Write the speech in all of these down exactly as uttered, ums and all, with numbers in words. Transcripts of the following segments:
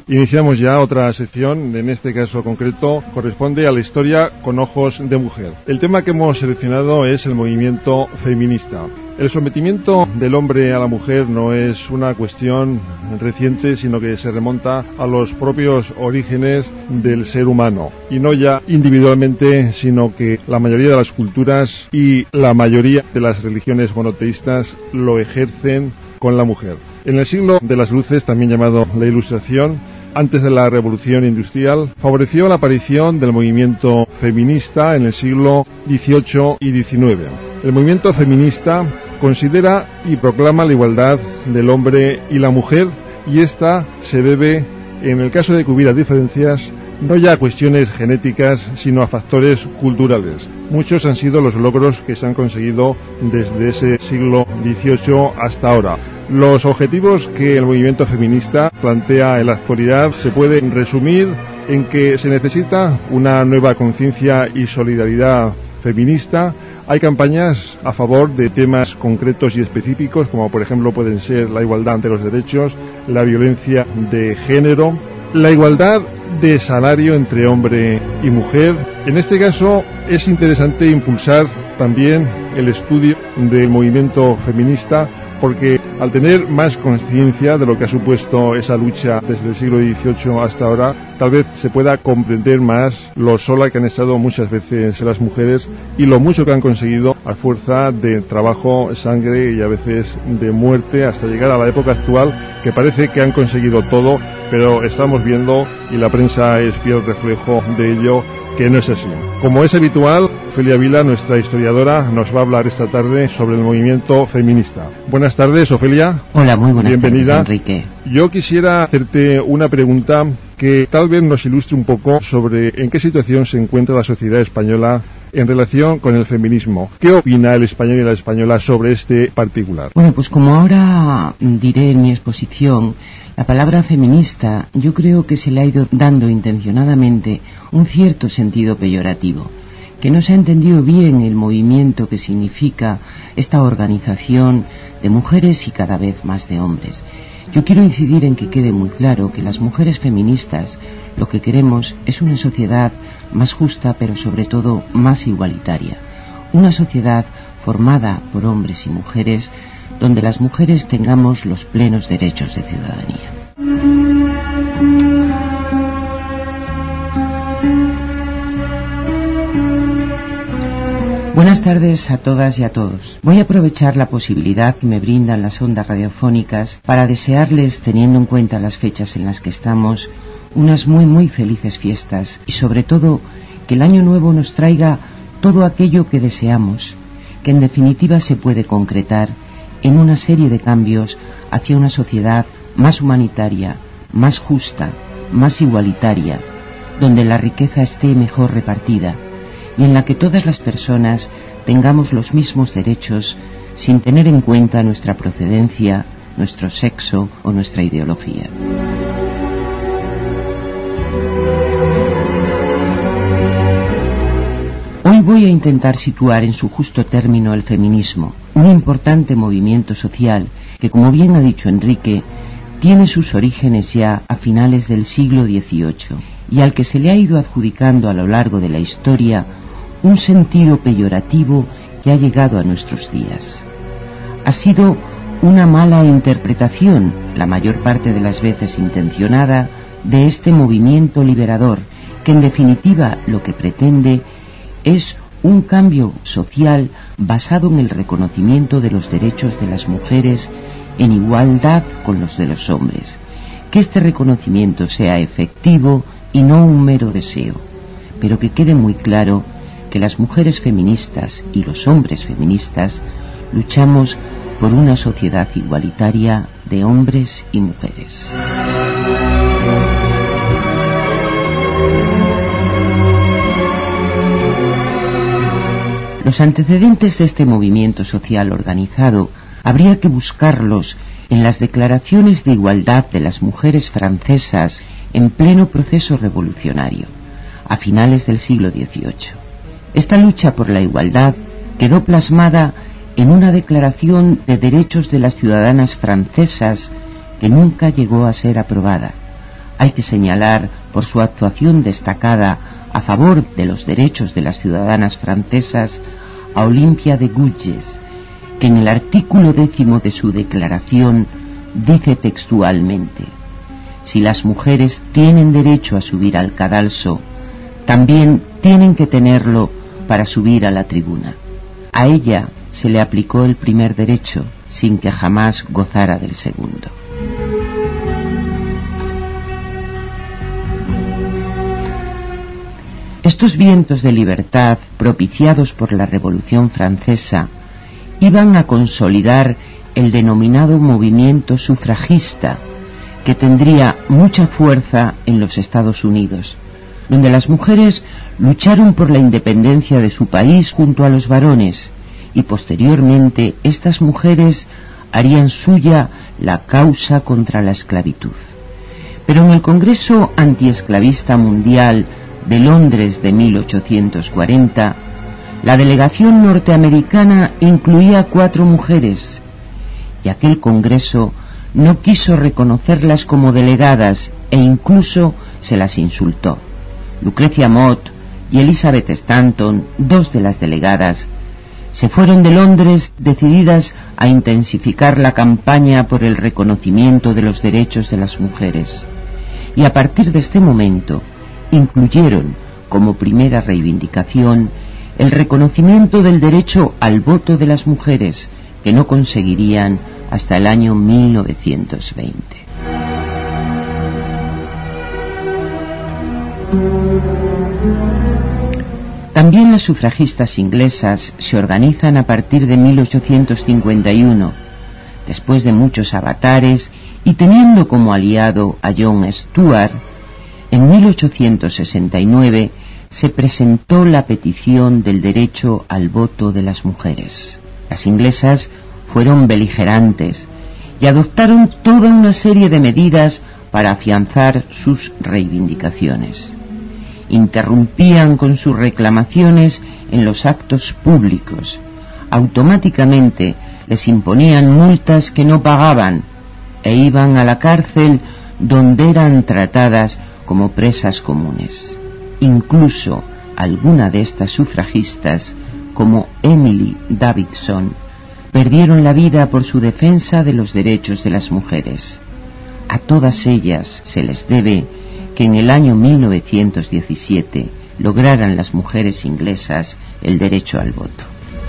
Iniciamos ya otra sección, en este caso concreto corresponde a la historia con ojos de mujer. El tema que hemos seleccionado es el movimiento feminista. El sometimiento del hombre a la mujer no es una cuestión reciente, sino que se remonta a los propios orígenes del ser humano. Y no ya individualmente, sino que la mayoría de las culturas y la mayoría de las religiones monoteístas lo ejercen con la mujer. En el siglo de las luces, también llamado la Ilustración, antes de la Revolución Industrial, favoreció la aparición del movimiento feminista en el siglo dieciocho y diecinueve. El movimiento feminista considera y proclama la igualdad del hombre y la mujer, y esta se debe, en el caso de que hubiera diferencias, no ya a cuestiones genéticas, sino a factores culturales. Muchos han sido los logros que se han conseguido desde ese siglo dieciocho hasta ahora. Los objetivos que el movimiento feminista plantea en la actualidad se pueden resumir en que se necesita una nueva conciencia y solidaridad feminista. Hay campañas a favor de temas concretos y específicos, como por ejemplo pueden ser la igualdad ante los derechos, la violencia de género, la igualdad de salario entre hombre y mujer. En este caso es interesante impulsar también el estudio del movimiento feminista, porque al tener más conciencia de lo que ha supuesto esa lucha desde el siglo dieciocho hasta ahora, tal vez se pueda comprender más lo sola que han estado muchas veces las mujeres y lo mucho que han conseguido a fuerza de trabajo, sangre y a veces de muerte, hasta llegar a la época actual, que parece que han conseguido todo, pero estamos viendo, y la prensa es fiel reflejo de ello, que no es así. Como es habitual, Ofelia Vila, nuestra historiadora, nos va a hablar esta tarde sobre el movimiento feminista. Buenas tardes, Ofelia. Hola, muy buenas Bienvenida. tardes, Enrique. Yo quisiera hacerte una pregunta que tal vez nos ilustre un poco sobre en qué situación se encuentra la sociedad española en relación con el feminismo. ¿Qué opina el español y la española sobre este particular? Bueno, pues como ahora diré en mi exposición, la palabra feminista yo creo que se le ha ido dando intencionadamente un cierto sentido peyorativo, que no se ha entendido bien el movimiento que significa esta organización de mujeres y cada vez más de hombres. Yo quiero incidir en que quede muy claro que las mujeres feministas lo que queremos es una sociedad más justa, pero sobre todo más igualitaria. Una sociedad formada por hombres y mujeres, donde las mujeres tengamos los plenos derechos de ciudadanía. Buenas tardes a todas y a todos. Voy a aprovechar la posibilidad que me brindan las ondas radiofónicas para desearles, teniendo en cuenta las fechas en las que estamos, unas muy muy felices fiestas y sobre todo que el año nuevo nos traiga todo aquello que deseamos, que en definitiva se puede concretar en una serie de cambios hacia una sociedad más humanitaria, más justa, más igualitaria, donde la riqueza esté mejor repartida y en la que todas las personas tengamos los mismos derechos sin tener en cuenta nuestra procedencia, nuestro sexo o nuestra ideología. Hoy voy a intentar situar en su justo término el feminismo, un importante movimiento social que, como bien ha dicho Enrique, tiene sus orígenes ya a finales del siglo dieciocho y al que se le ha ido adjudicando a lo largo de la historia un sentido peyorativo que ha llegado a nuestros días. Ha sido una mala interpretación, la mayor parte de las veces intencionada, de este movimiento liberador, que en definitiva lo que pretende es un cambio social basado en el reconocimiento de los derechos de las mujeres en igualdad con los de los hombres, que este reconocimiento sea efectivo y no un mero deseo, pero que quede muy claro que las mujeres feministas y los hombres feministas luchamos por una sociedad igualitaria de hombres y mujeres. Los antecedentes de este movimiento social organizado habría que buscarlos en las declaraciones de igualdad de las mujeres francesas en pleno proceso revolucionario, a finales del siglo dieciocho. Esta lucha por la igualdad quedó plasmada en una declaración de derechos de las ciudadanas francesas que nunca llegó a ser aprobada, Hay que señalar por su actuación destacada a favor de los derechos de las ciudadanas francesas a Olympia de Gouges, que en el artículo décimo de su declaración dice textualmente: si las mujeres tienen derecho a subir al cadalso, también tienen que tenerlo para subir a la tribuna. A ella se le aplicó el primer derecho, sin que jamás gozara del segundo. Estos vientos de libertad propiciados por la Revolución Francesa iban a consolidar el denominado movimiento sufragista, que tendría mucha fuerza en los Estados Unidos, donde las mujeres lucharon por la independencia de su país junto a los varones, y posteriormente estas mujeres harían suya la causa contra la esclavitud. Pero en el Congreso Antiesclavista Mundial de Londres de mil ochocientos cuarenta, la delegación norteamericana incluía cuatro mujeres, y aquel Congreso no quiso reconocerlas como delegadas e incluso se las insultó. Lucrecia Mott y Elizabeth Stanton, dos de las delegadas, se fueron de Londres decididas a intensificar la campaña por el reconocimiento de los derechos de las mujeres, y a partir de este momento incluyeron como primera reivindicación el reconocimiento del derecho al voto de las mujeres, que no conseguirían hasta el año mil novecientos veinte. También las sufragistas inglesas se organizan a partir de mil ochocientos cincuenta y uno, después de muchos avatares y teniendo como aliado a John Stuart. En mil ochocientos sesenta y nueve se presentó la petición del derecho al voto de las mujeres. Las inglesas fueron beligerantes y adoptaron toda una serie de medidas para afianzar sus reivindicaciones. Interrumpían con sus reclamaciones en los actos públicos. Automáticamente les imponían multas que no pagaban e iban a la cárcel, donde eran tratadas como presas comunes. Incluso alguna de estas sufragistas, como Emily Davidson, perdieron la vida por su defensa de los derechos de las mujeres. A todas ellas se les debe que en el año mil novecientos diecisiete lograran las mujeres inglesas el derecho al voto.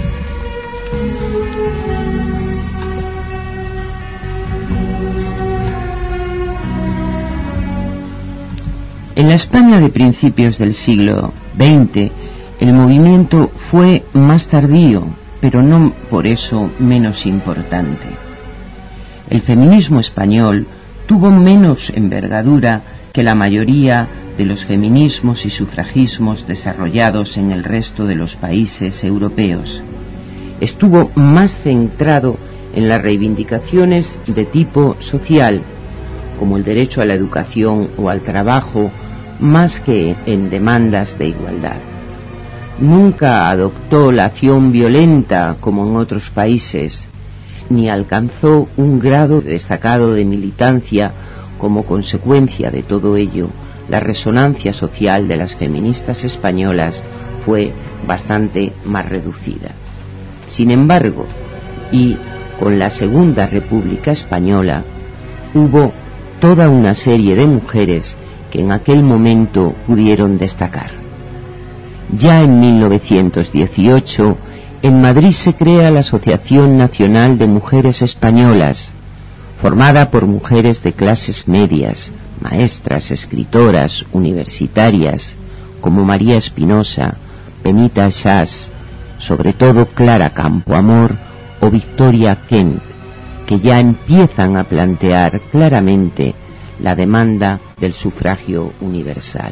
En la España de principios del siglo veinte, el movimiento fue más tardío, pero no por eso menos importante. El feminismo español tuvo menos envergadura que la mayoría de los feminismos y sufragismos desarrollados en el resto de los países europeos. Estuvo más centrado en las reivindicaciones de tipo social, como el derecho a la educación o al trabajo, más que en demandas de igualdad. Nunca adoptó la acción violenta como en otros países, ni alcanzó un grado destacado de militancia. Como consecuencia de todo ello, la resonancia social de las feministas españolas fue bastante más reducida. Sin embargo, y con la Segunda República Española, hubo toda una serie de mujeres que en aquel momento pudieron destacar. Ya en mil novecientos dieciocho, en Madrid se crea la Asociación Nacional de Mujeres Españolas, formada por mujeres de clases medias, maestras, escritoras, universitarias, como María Espinosa, Benita Schaas, sobre todo Clara Campoamor o Victoria Kent, que ya empiezan a plantear claramente la demanda del sufragio universal.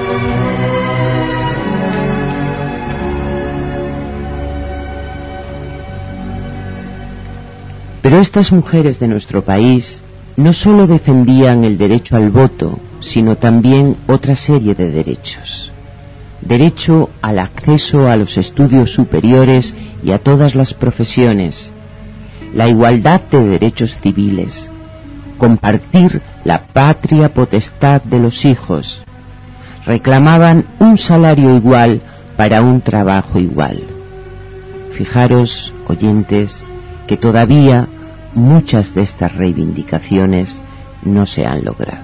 Pero estas mujeres de nuestro país no solo defendían el derecho al voto, sino también otra serie de derechos. Derecho al acceso a los estudios superiores y a todas las profesiones, la igualdad de derechos civiles, compartir la patria potestad de los hijos. Reclamaban un salario igual para un trabajo igual. Fijaros, oyentes, que todavía muchas de estas reivindicaciones no se han logrado.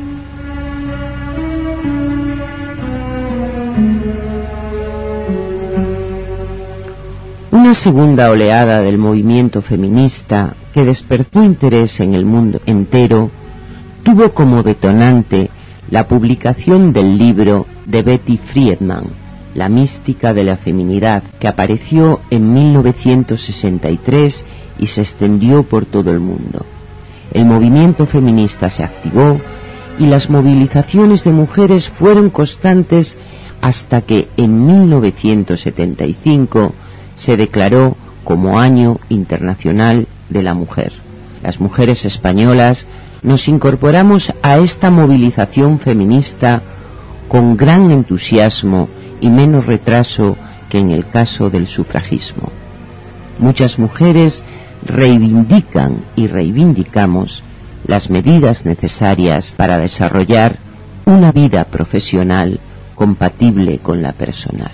Una segunda oleada del movimiento feminista que despertó interés en el mundo entero tuvo como detonante la publicación del libro de Betty Friedman, La mística de la feminidad, que apareció en mil novecientos sesenta y tres y se extendió por todo el mundo. El movimiento feminista se activó y las movilizaciones de mujeres fueron constantes hasta que en mil novecientos setenta y cinco se declaró como Año Internacional de la Mujer. Las mujeres españolas nos incorporamos a esta movilización feminista con gran entusiasmo y menos retraso que en el caso del sufragismo. Muchas mujeres reivindican y reivindicamos las medidas necesarias para desarrollar una vida profesional compatible con la personal.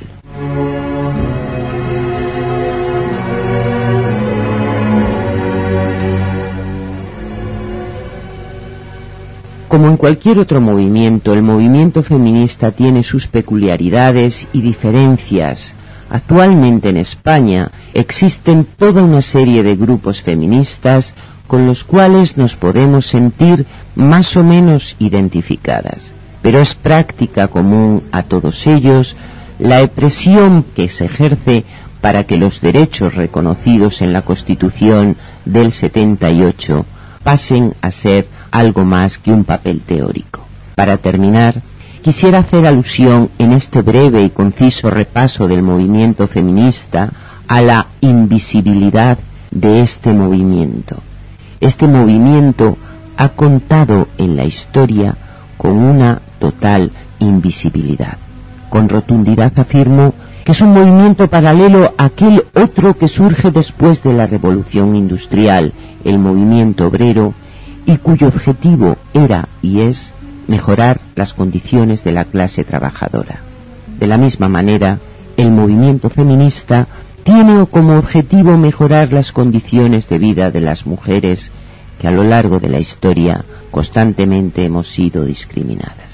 Como en cualquier otro movimiento, el movimiento feminista tiene sus peculiaridades y diferencias. Actualmente en España existen toda una serie de grupos feministas con los cuales nos podemos sentir más o menos identificadas, pero es práctica común a todos ellos la presión que se ejerce para que los derechos reconocidos en la Constitución del setenta y ocho pasen a ser algo más que un papel teórico. Para terminar, quisiera hacer alusión en este breve y conciso repaso del movimiento feminista a la invisibilidad de este movimiento. Este movimiento ha contado en la historia con una total invisibilidad. Con rotundidad afirmo que es un movimiento paralelo a aquel otro que surge después de la Revolución Industrial, el movimiento obrero, y cuyo objetivo era y es mejorar las condiciones de la clase trabajadora. De la misma manera, el movimiento feminista tiene como objetivo mejorar las condiciones de vida de las mujeres que a lo largo de la historia constantemente hemos sido discriminadas.